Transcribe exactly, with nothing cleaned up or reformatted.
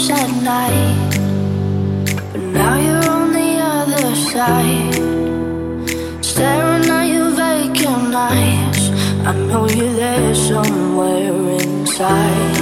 at night, but now you're on the other side, staring at your vacant eyes. I know you're there somewhere inside.